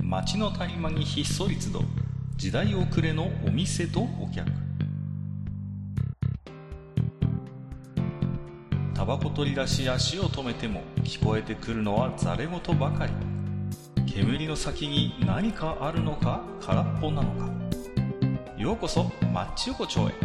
街の谷間にひっそり集う時代遅れのお店とお客。タバコ取り出し足を止めても聞こえてくるのはざれ言ばかり。煙の先に何かあるのか空っぽなのか。ようこそマッチ横丁へ。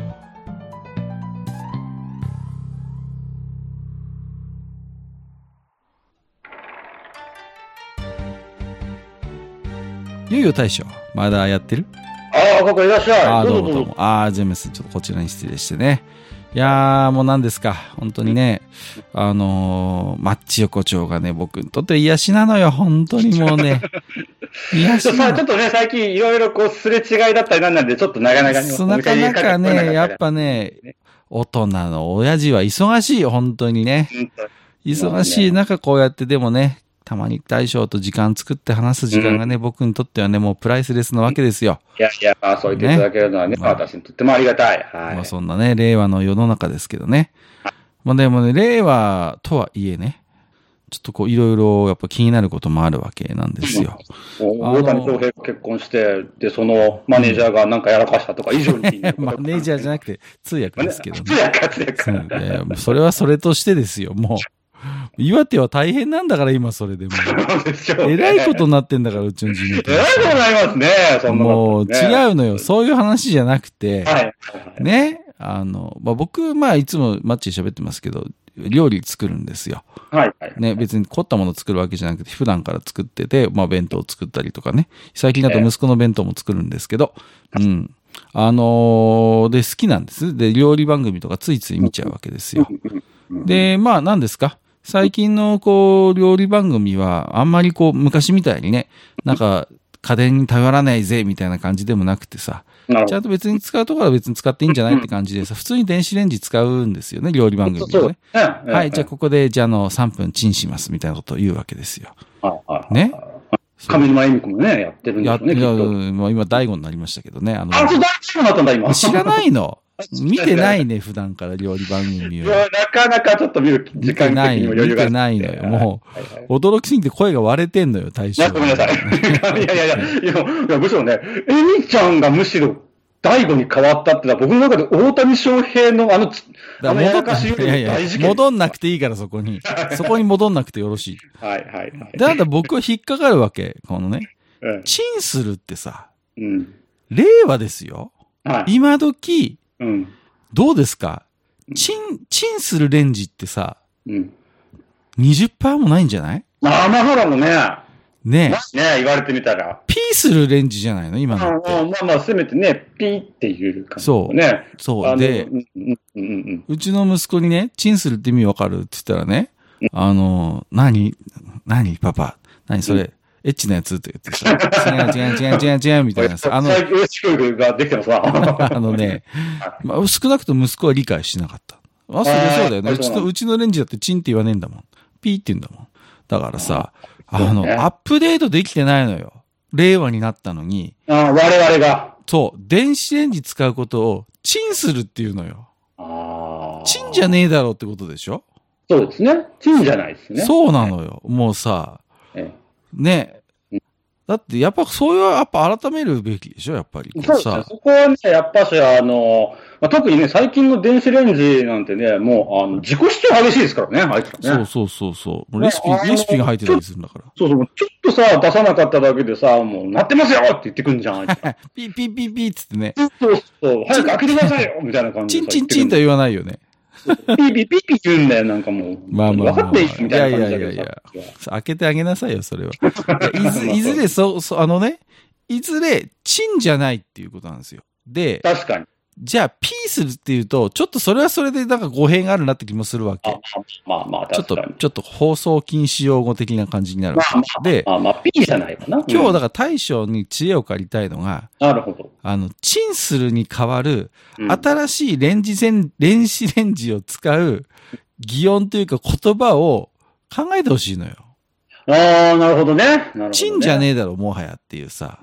いよいよ大将まだやってる？ ああ、ここいらっしゃい。 どうもどうも。ジェームス、ちょっとこちらに失礼してね。いやー、もう何ですか。本当にね、マッチ横丁がね、僕にとって癒しなのよ。本当にもうね。癒しなの。 ちょっとね、最近いろいろこう、すれ違いだったりなんで、ちょっとなかなかね。 なかなかね、やっぱね、大人の親父は忙しいよ、本当にね。忙しい中こうやってでもね、たまに大将と時間作って話す時間がね、僕にとってはね、もうプライスレスなわけですよ。 いやいや、そう言っていただけるのはね、私にとってもありがたい。はい。 まあそんなね、令和の世の中ですけどね。まあでもね、令和とはいえね、ちょっとこういろいろやっぱ気になることもあるわけなんですよ。 大谷翔平が結婚して、で、そのマネージャーがなんかやらかしたとか以上に気になる。 マネージャーじゃなくて通訳ですけどね。 通訳。 それはそれとしてですよ、もう。岩手は大変なんだから今それでも。えらいことになってんだから、うちの地元。 えらいことになりますね、そんなもう違うのよ。そういう話じゃなくて、 はい。 ね。僕、いつもマッチで喋ってますけど、料理作るんですよ。 はい。 ね、別に凝ったもの作るわけじゃなくて、普段から作ってて、弁当を作ったりとかね。最近だと息子の弁当も作るんですけど、うん。で、好きなんです。で、料理番組とかついつい見ちゃうわけですよ。で、何ですか？最近の料理番組はあんまり昔みたいにね、なんか家電に頼らないぜみたいな感じでもなくてさ、ちゃんと別に使うところは別に使っていいんじゃないって感じでさ、普通に電子レンジ使うんですよね、料理番組はね。はい、じゃあここで3分チンしますみたいなことを言うわけですよ。ね。 上沼恵美子もね、やってるんですよね、きっと。 今大悟になりましたけどね。 そう、大悟になったんだ、今。 知らないの？見てないね、普段から料理番組を。 なかなかちょっと見る時間的にも余裕が。 見てないのよ。もう、驚きすぎて声が割れてんのよ、大将。 ごめんなさい。いや、むしろね、エミちゃんがむしろ大悟に変わったってのは、僕の中で大谷翔平のやらかしよりも大事件。 戻んなくていいから、そこに。そこに戻んなくてよろしい。 はい。 だから僕は引っかかるわけ。このね、チンするってさ、令和ですよ。今時、どうですか？チンするレンジってさ、20% もないんじゃない？ まあまだもね。 ね言われてみたら。 ピーするレンジじゃないの今のって。 せめてね、ピーっていう感じ。そうね。 そう。で、うちの息子にね、チンするって意味わかるって言ったらね、何パパ、何それ、エッチなやつって言ってさ、違うみたいなさ、 最近、教育ができてますな。 少なくとも息子は理解しなかった。そりゃそうだよね。うちのレンジだってチンって言わねえんだもん。ピーって言うんだもん。だからさ、アップデートできてないのよ。令和になったのに。 我々が。 そう、電子レンジ使うことをチンするっていうのよ。チンじゃねえだろうってことでしょ？ そうですね。チンじゃないですね。 そうなのよ。もうさ、ね。だって、やっぱ、そういう、やっぱ改めるべきでしょ、やっぱり。 そうですね。そこはね、やっぱし、特にね、最近の電子レンジなんてね、もう、自己主張激しいですからね、あいつらね。 そう。レシピが入ってたりするんだから。 そう。ちょっとさ、出さなかっただけでさ、もう、なってますよって言ってくんじゃん、あいつら。 ピーつってね。 そう。早く開けてくださいよみたいな感じで。 チンとは言わないよね。 ピー言うんだよ、なんかもう。分かっていいみたいな感じだけど。いや。 開けてあげなさいよ、それは。いずれ、いずれ、チンじゃないっていうことなんですよ。で、 確かに。 じゃあ、ピーするっていうと、ちょっとそれはそれでなんか語弊があるなって気もするわけ。 確かに。 ちょっと放送禁止用語的な感じになるわけ。で、 ピーじゃないかな。 今日だから大将に知恵を借りたいのが、 なるほど。 チンするに代わる、新しい電子レンジを使う擬音というか言葉を考えてほしいのよ。 なるほどね。 チンじゃねえだろ、もはやっていうさ。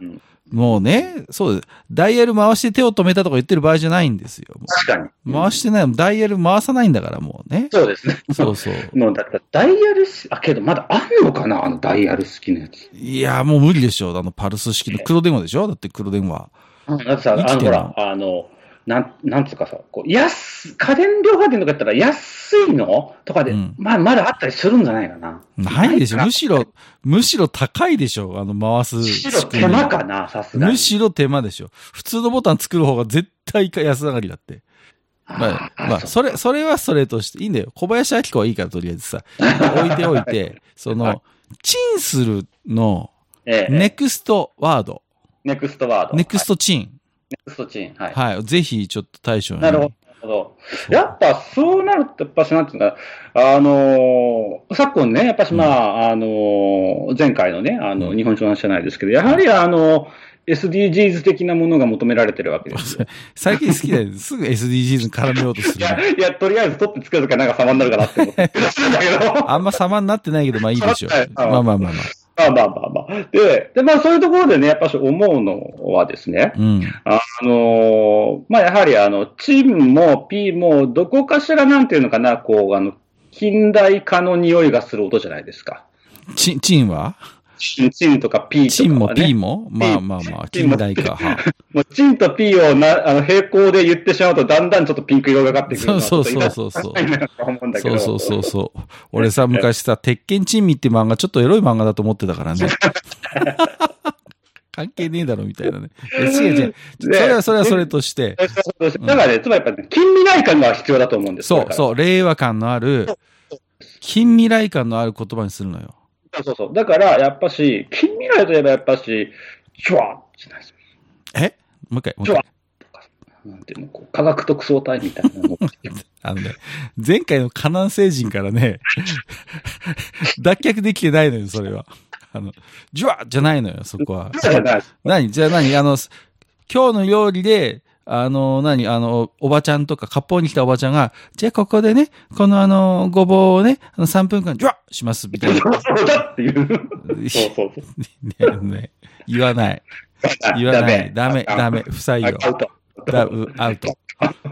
もうね、そうです。ダイヤル回して手を止めたとか言ってる場合じゃないんですよ。 確かに。 回してない。ダイヤル回さないんだから、もうね。 そうですね。 そうそう。 もうだってダイヤルけどまだあるのかなダイヤル式のやつ。 いや、もう無理でしょ。パルス式の黒電話でしょだって黒電話。 だってさ、ほら、なんつうかさ、家電量販店とかやったら安いのとかで、まだあったりするんじゃないかな。 ないでしょ。むしろ高いでしょ。回す。むしろ手間かな、さすがに。 むしろ手間でしょ。普通のボタン作る方が絶対安上がりだって。まあ、それはそれとしていいんだよ。小林明子はいいからとりあえずさ。置いておいて、チンするの、ネクストワード。 ネクストワード。 ネクストチン。 ネクストチン。はい。 はい。ぜひ、ちょっと対象に。 なるほど。やっぱ、そうなると、やっぱし、なんていうか、昨今ね、やっぱし、前回のね、日本中の話じゃないですけど、やはり、SDGs 的なものが求められてるわけですよ。 最近好きだよ。すぐ SDGs に絡めようとする。 いや、とりあえず取って作るときはなんか様になるかなって思って。 あんま様になってないけど、まあいいでしょう。まあ。 で、そういうところでね、やっぱし思うのはですね、やはりチンもピーもどこかしらなんていうのかな、近代化の匂いがする音じゃないですか。 チンはチンとかピーとか、ね。 チンもピーもまあ、近代化。 もうチンとピーを並行で言ってしまうと、だんだんちょっとピンク色がかってくる。 そう。俺さ、昔さ、鉄拳チンミって漫画、ちょっとエロい漫画だと思ってたからね。関係ねえだろ、みたいなね。違う。それはそれとして。 だからね、つまりやっぱ近未来感が必要だと思うんですよ。 そう。令和感のある、近未来感のある言葉にするのよ。 そう。だから、やっぱし、近未来といえばやっぱし、ジュワーじゃないですか。 もう一回。 ジュワーとか、なんていうの、科学特捜隊みたいなの。 前回の河南星人からね、脱却できてないのよ、それは。ジュワーじゃないのよ、そこは。じゃあ何今日の料理で、おばちゃんとか、割烹に来たおばちゃんが、じゃあここでね、このごぼうをね、3分間、ジュワッします、みたいな。 そうだっていう。 ね、言わない。ダメ、不採用。アウト。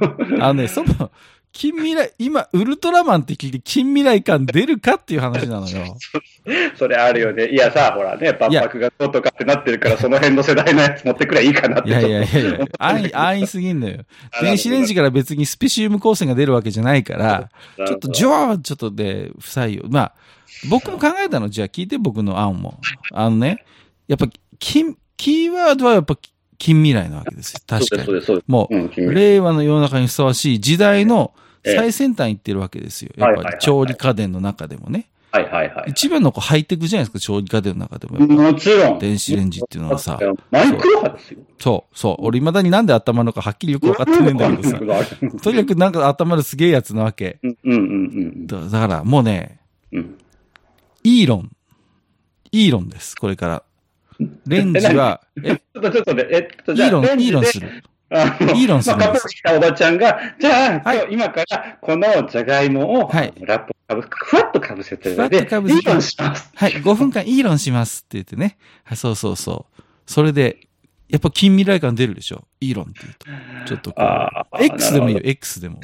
近未来、今、ウルトラマンって聞いて近未来感出るかっていう話なのよ。 それあるよね。いやさ、ほらね、万博がどうとかってなってるから、その辺の世代のやつ持ってくればいいかなって。いや。 安易すぎんのよ。電子レンジから別にスペシウム光線が出るわけじゃないから、ちょっとちょっとで不採用。まあ、僕も考えたの、じゃあ聞いて僕の案も。やっぱ、キーワードはやっぱ、近未来なわけですよ。確かに。もう、令和の世の中にふさわしい時代の最先端行ってるわけですよ。やっぱり調理家電の中でもね。一番のハイテクじゃないですか、調理家電の中でも。 もちろん。 電子レンジっていうのはさ。 マイクロ波ですよ。 そう。俺未だになんで温まるのかはっきりよく分かってないんだけどさ。とにかくなんか温まるすげえやつなわけ。だからもうね、イーロンです、これから。レンジは、 ちょっとね、 イーロンする。イーロンするんです。 来たおばちゃんが、じゃあ、今からこのじゃがいもを、ラップふわっとかぶせて、イーロンします。 はい、5分間イーロンしますって言ってね。そう。それで、やっぱ近未来感出るでしょ。イーロンって言うと。ちょっとこう。X でもいいよ、X でも。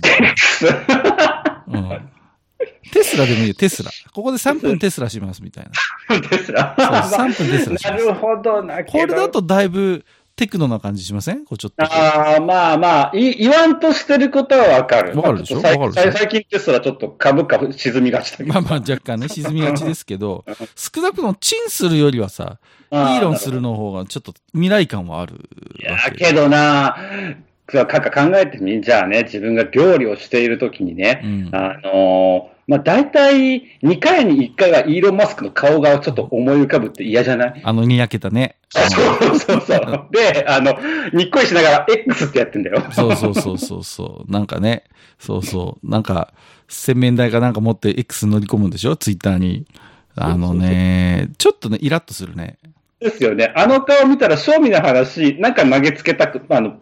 テスラでもいいよ、テスラ。ここで3分テスラしますみたいな。 テスラそう、3分テスラします。 なるほどな。 これだとだいぶテクノな感じしません？こうちょっと。 言わんとしてることはわかる。 わかるでしょ？ 最近テスラちょっと株価沈みがちだけど。 若干ね、沈みがちですけど、少なくともチンするよりはさ、イーロンするの方がちょっと未来感はある。 いや、けどな、考えてみ、じゃあね、自分が料理をしているときにね、大体2回に1回はイーロン・マスクの顔がちょっと思い浮かぶって嫌じゃない？ にやけたね。 そう。で、にっこりしながら X ってやってんだよ。 そう。なんかね、なんか、洗面台かなんか持って X 乗り込むんでしょ？ツイッターに。ちょっとね、イラッとするね。 ですよね。あの顔見たら、正味の話、なんか投げつけたく、半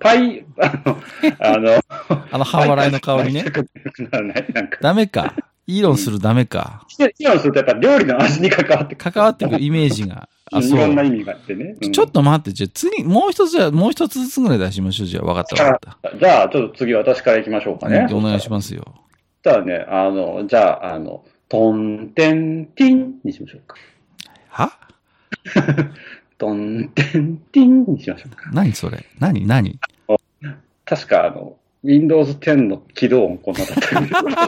笑いの顔にね。ダメか。イーロンするダメか。 イーロンするとやっぱ料理の味に関わってくる。 イメージが。 いろんな意味があってね。 ちょっと待って、じゃあ次、もう一つずつぐらい出しましょう。じゃあ、わかった。 じゃあ、ちょっと次私から行きましょうかね。 お願いしますよ。 じゃあね、じゃあ、トンテンティンにしましょうか。 はトンテンティンにしましょうか。 何それ何確か、Windows 10の起動音こんなだったん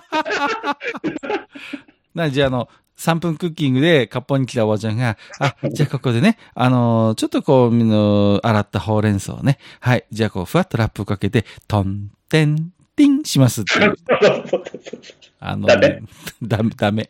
です。じゃあ、3分クッキングで、カッポに来たおばちゃんが、じゃあここでね、ちょっとこう、洗ったほうれん草をね、はい、じゃあこう、ふわっとラップをかけて、トンテンティンしますっていう。ダメ。ダメ。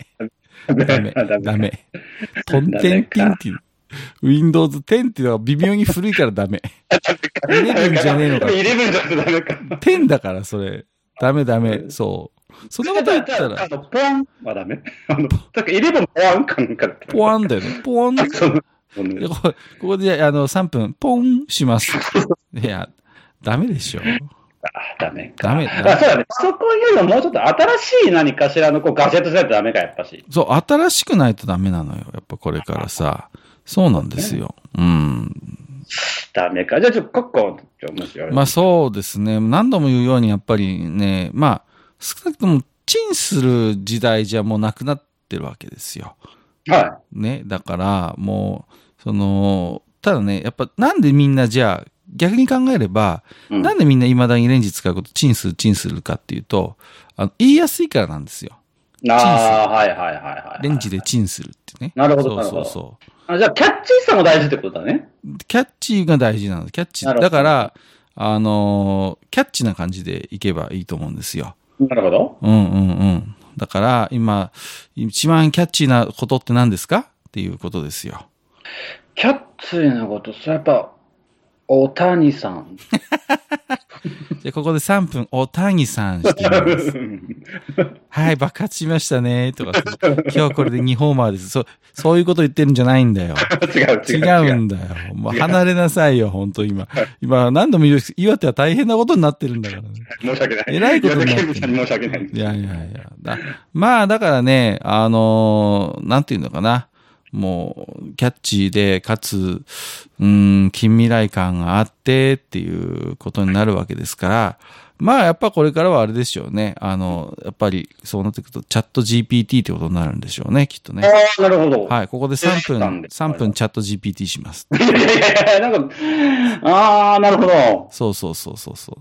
トンテンティンっていう。Windows 10っていうのは微妙に古いからダメ。11じゃねえのか。 11じゃダメか。 10だから、それ。ダメ。そう。そんなこと言ったら。 ポワンはダメ。11ポワンかなんか。 ポワンだよね。ポワン。ここで、3分、ポンします。いや、ダメでしょ。 ダメか。 ダメ。 そうだね。そこよりももうちょっと新しい何かしらのガジェットしないとダメか、やっぱし。 そう、新しくないとダメなのよ。やっぱこれからさ。そうなんですよ。 ダメか。じゃあちょっとコッコ面白い。 まあそうですね。何度も言うようにやっぱりね、まあ少なくともチンする時代じゃもうなくなってるわけですよ。 はい。 ね。だからもう、ただね、やっぱなんでみんなじゃあ逆に考えれば、なんでみんな未だにレンジ使うことチンするかっていうと、言いやすいからなんですよ。 はい。 レンジでチンするってね。 なるほど。 そう。 じゃあ、キャッチーさも大事ってことだね。 キャッチーが大事なの。キャッチー。だから、キャッチな感じでいけばいいと思うんですよ。 なるほど。 だから、今、一番キャッチーなことって何ですかっていうことですよ。 キャッチーなこと、それやっぱ、おたにさん。 じゃあ、ここで3分、おたにさんしてみます。はい、爆発しましたね。とか、今日これで2ホーマーです。そういうこと言ってるんじゃないんだよ。違うんだよ。もう離れなさいよ、本当今。何度も言う、岩手は大変なことになってるんだからね。 申し訳ない。 えらいことになってる。 申し訳ない。 いや。まあ、だからね、なんていうのかな。もう、キャッチーで、かつ、近未来感があってっていうことになるわけですから、まあ、やっぱこれからはあれでしょうね。やっぱり、そうなってくると、チャット GPT ってことになるんでしょうね、きっとね。 なるほど。 はい、ここで3分チャット GPT します。 なんか、なるほど。 そう。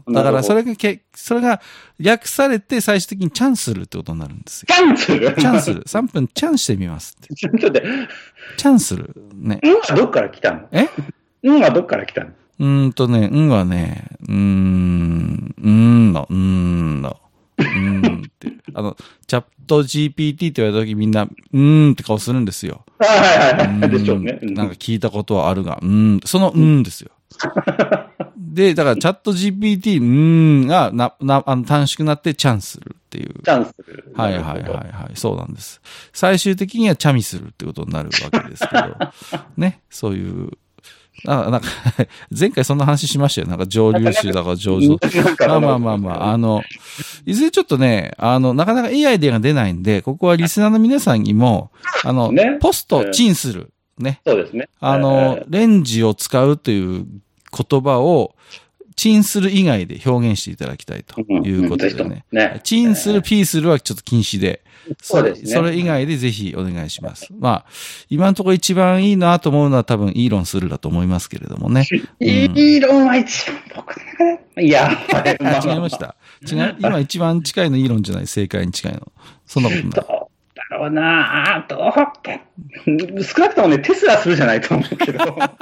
だから、それが略されて最終的にチャンするってことになるんですよ。 チャンする ?3 分チャンしてみますって。 ちょっと待って。 チャンする。ね。 はどっから来たのはどっから来たのはね、って。チャット GPT って言われた時みんな、って顔するんですよ。 はい。でしょうね。 なんか聞いたことはあるが、そのですよ。で、だからチャット GPT、が短縮になってチャンするっていう。 チャンする。 はい。そうなんです。最終的にはチャミするってことになるわけですけど、ね、そういう、なんか、前回そんな話しましたよ。なんか上流種だから上手。まあ。いずれちょっとね、なかなかいいアイデアが出ないんで、ここはリスナーの皆さんにも、ポストチンする。ね。 そうですね。 レンジを使うという言葉を、チンする以外で表現していただきたいということでね。チンする、ピーするはちょっと禁止で。それ以外でぜひお願いします。まあ、今のところ一番いいなと思うのは多分イーロンするだと思いますけれどもね。 イーロンは一番僕いや、 違いました。今一番近いのイーロンじゃない、正解に近いの。そんなことない。 どうだろうなどうって少なくともね、テスラするじゃないと思うけど。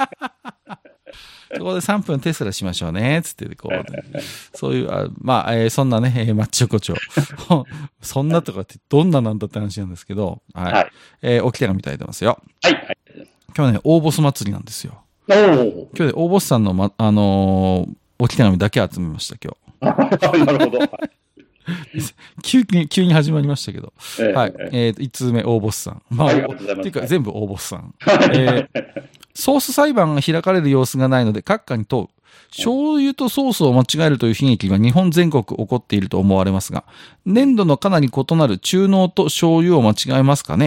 そこで3分テスラしましょうね、つって、こう、ね、そういう、そんなね、マッチ横丁。そんなとかってどんななんだって話なんですけど、はい。おき手紙いただいてますよ。 はい。 今日ね、大ボス祭りなんですよ。 今日で大ボスさんの、おき手紙だけ集めました、今日。なるほど。 急に始まりましたけど。はい。1通目、大ボスさん。まあ、っていうか、全部大ボスさん。ソース裁判が開かれる様子がないので、閣下に問う。醤油とソースを間違えるという悲劇が日本全国起こっていると思われますが、粘度のかなり異なる中濃と醤油を間違えますかね？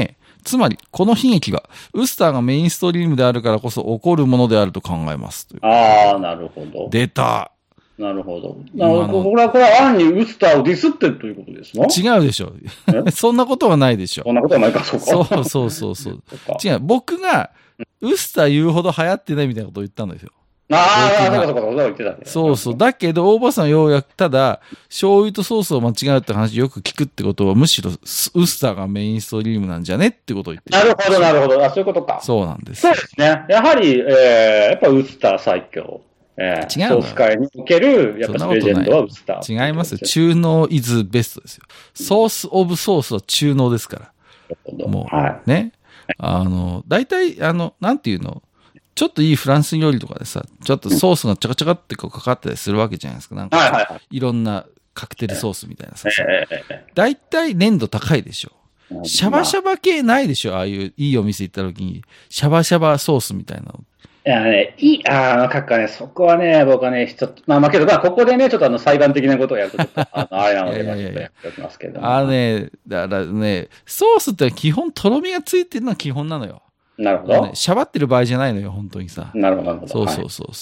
つまり、この悲劇が、ウスターがメインストリームであるからこそ起こるものであると考えます。 ああ、なるほど。 出た。 なるほど。これは暗にウスターをディスってるということですの？ 違うでしょ。そんなことはないでしょ。 そんなことはないか、そうか。 そう。違う。僕が、ウスター言うほど流行ってないみたいなことを言ったんですよ。 ああ、そうか、言ってたね。 そう。だけど、大場さんようやく、ただ、醤油とソースを間違うって話よく聞くってことは、むしろ、ウスターがメインストリームなんじゃねってことを言ってる。 なるほど。そういうことか。 そうなんです。 そうですね。やはり、やっぱウスター最強。 違うソース界における、やっぱレジェンドはウスター。 違います。中濃イズベストですよ。ソースオブソースは中濃ですから。もう、ね。大体、なんていうの、ちょっといいフランス料理とかでさ、ちょっとソースがちゃかちゃかってかかったりするわけじゃないですか。なんか、いろんなカクテルソースみたいなさ。大体粘度高いでしょ。シャバシャバ系ないでしょ。ああいういいお店行った時に、シャバシャバソースみたいなの。 いやね、そこはね、僕はね、ちょっと、けど、ここでね、ちょっと裁判的なことをやると、あれなので、ちょっとやっておきますけど。 だからね、ソースって基本、とろみがついてるのは基本なのよ。 なるほど。 しゃばってる場合じゃないのよ、本当にさ。 なるほど。 そう。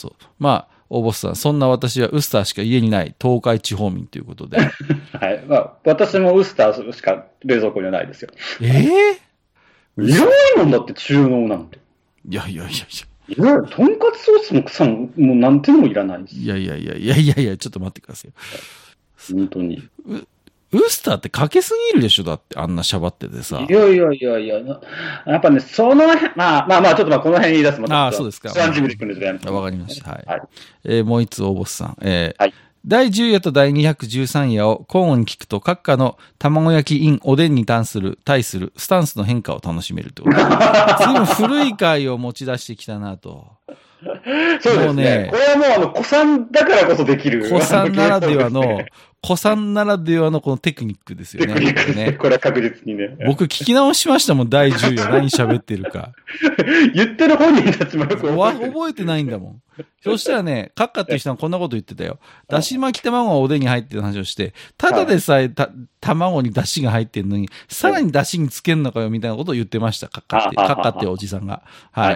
まあ、大ボスさん、そんな私はウスターしか家にない東海地方民ということで。はい。 私もウスターしか冷蔵庫にはないですよ。 いらないもんだって中濃なんて。 いや。 とんかつソースも草も、もうなんてもいらないし。 いや、ちょっと待ってくださいよ。 本当に。 ウスターってかけすぎるでしょだってあんなしゃばっててさ。 いや。やっぱね、その辺、ちょっとこの辺言い出すもん。 そうですか。 3時見てくるんですね。わかりました。はい。 はい、 もう一つ大ボスさん。 はい。 第10夜と第213夜を交互に聞くと、閣下の卵焼き in おでんに対するスタンスの変化を楽しめるってことで。随分古い回を持ち出してきたなと。 そうですね。これはもう古参だからこそできる。 古参ならではのこのテクニックですよね。 これは確実にね。 僕聞き直しましたもん、第10夜何喋ってるか。 言ってる本人たちもよく覚えてないんだもん。そしたらね、カッカっていう人はこんなこと言ってたよ。だし巻き卵がおでんに入ってる話をして、ただでさえ卵にだしが入ってるのに、さらにだしにつけんのかよみたいなことを言ってました、カッカっておじさんが。はい。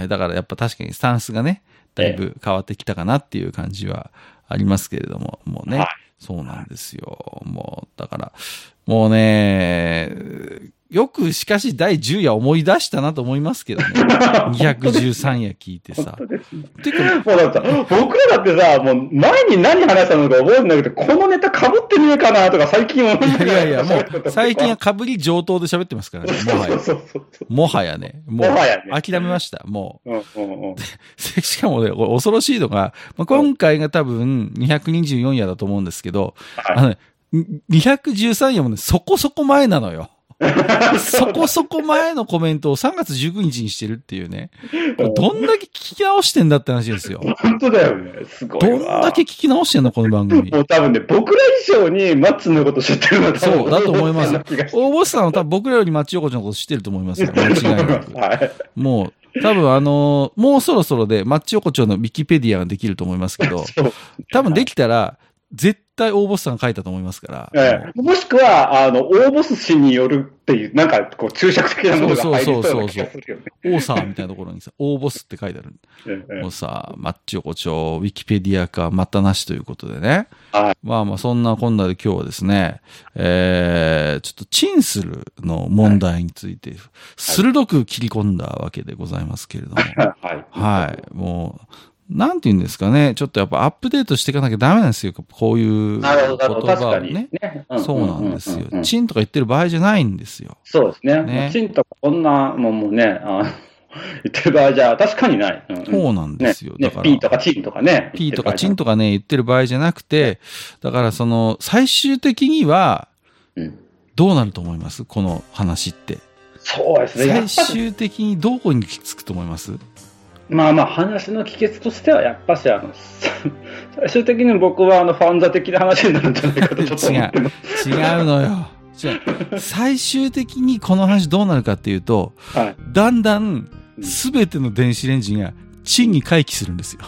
だからやっぱ確かにスタンスがね、だいぶ変わってきたかなっていう感じはありますけれども、もうね。そうなんですよ。もう、だから、もうね、よくしかし第10夜思い出したなと思いますけどね。213夜聞いてさ。 てか、僕らだってさ、もう前に何話したのか覚えてなくて、このネタ被ってねえかなとか最近思いいや、もう最近は被り上等で喋ってますからね。もはやね。もう諦めました。もう。しかもね、恐ろしいのが、今回が多分224夜だと思うんですけど、213夜もね、そこそこ前なのよ。そこそこ前のコメントを3月19日にしてるっていうね。どんだけ聞き直してんだって話ですよ。 本当だよね。すごい。 どんだけ聞き直してんのこの番組。 もう多分ね、僕ら以上にマッツのこと知ってるんだと思う。 そう、だと思います。大ボスさんは多分僕らよりマッチ横丁のこと知ってると思いますよ。間違いなく。 はい。 もう、多分もうそろそろでマッチ横丁のウィキペディアができると思いますけど、多分できたら、絶対大ボスさん書いたと思いますから。 もしくは、大ボス氏によるっていう、なんか、こう、注釈的なものが入りそうな気がするよね。 大沢みたいなところにさ、大ボスって書いてある。もうさ、マッチ横丁、ウィキペディアか、またなしということでね。まあ、そんなこんなで今日はですね、ちょっとチンスルの問題について、鋭く切り込んだわけでございますけれども。はい。もう、なんて言うんですかね。ちょっとやっぱアップデートしていかなきゃダメなんですよ。こういう言葉をね。そうなんですよ。チンとか言ってる場合じゃないんですよ。 そうですね。チンとかこんなもんもね、言ってる場合じゃ確かにない。 そうなんですよ。 だから。ピーとかチンとかね。 ピーとかチンとかね、言ってる場合じゃなくて、だから最終的には、どうなると思いますこの話って。 そうですね。 最終的にどこに行き着くと思います？ 話の帰結としては、やっぱし、最終的に僕は、ファンザ的な話になるんじゃないかとちょっと思ってます。 違うのよ。最終的にこの話どうなるかっていうと、だんだん、すべての電子レンジが、チンに回帰するんですよ。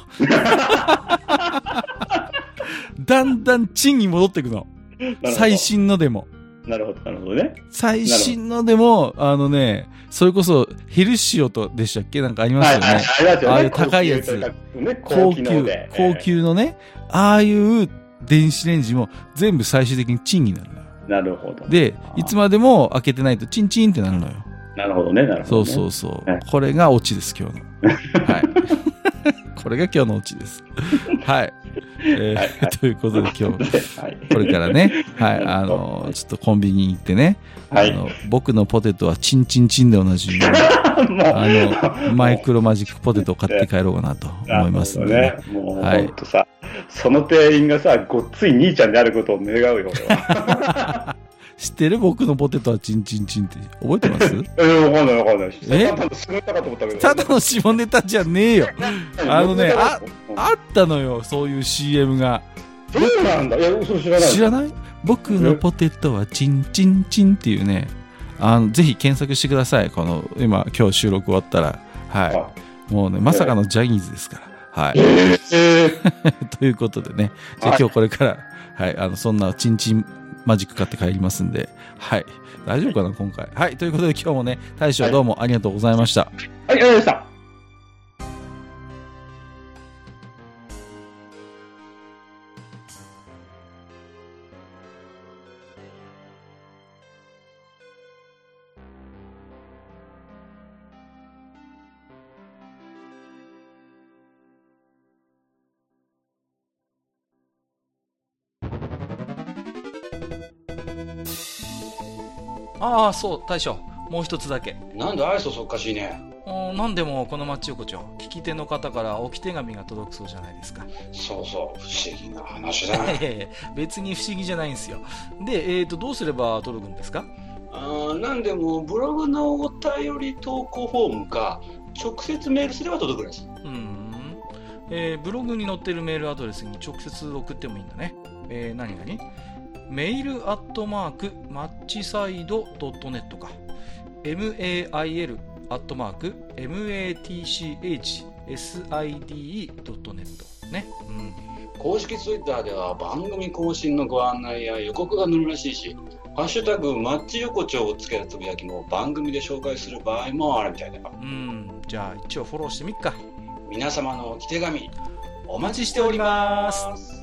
だんだん、チンに戻っていくの。最新のでも。 なるほど、なるほどね。 最新のでも、それこそヘルシオとでしたっけなんかありますよね。はいはい、ありますよね。ああいう高いやつ。高級のね、ああいう電子レンジも全部最終的にチンになるのよ。 なるほど。 で、いつまでも開けてないとチンチンってなるのよ。 なるほどね、なるほど、ね。 そうそうそう。これがオチです、今日の。はい。これが今日のオチです。はい。ということで今日、これからね、はい、ちょっとコンビニに行ってね、はい、僕のポテトはチンチンチンでおなじみの、マイクロマジックポテトを買って帰ろうかなと思いますので、ね。 もう、はい、ほんとさ、その店員がさ、ごっつい兄ちゃんであることを願うよ、俺は。 知ってる？僕のポテトはチンチンチンって覚えてます？ わかんないわかんない。ただの下ネタかと思ったけど。 ただの下ネタじゃねえよ。あったのよ、そういう CM が。 そうなんだ。いや、嘘知らない。 知らない？僕のポテトはチンチンチンっていうね、ぜひ検索してください。今日収録終わったら。はい。もうね、まさかのジャニーズですから。はい。ということでね、じゃあ今日これから、はい、そんなチンチンマジック買って帰りますんで、はい。大丈夫かな、今回。はい。ということで今日もね、大将どうもありがとうございました。 はい、ありがとうございました。 ああ、そう、大将。もう一つだけ。 なんで愛想そっかしいね。 なんでもこの町横丁、聞き手の方から置き手紙が届くそうじゃないですか。 そうそう、不思議な話だ。 別に不思議じゃないんですよ。で、どうすれば届くんですか？ なんでもブログのお便り投稿フォームか、直接メールすれば届くんです。 ブログに載ってるメールアドレスに直接送ってもいいんだね。何メールアットマークマッチサイドドットネットか mail アットマーク matchside.net ね、 公式ツイッターでは番組更新のご案内や予告が載るらしいし、ハッシュタグマッチ横丁をつけたつぶやきも番組で紹介する場合もあるみたいだよ。 じゃあ一応フォローしてみっか。 皆様のお手紙お待ちしております。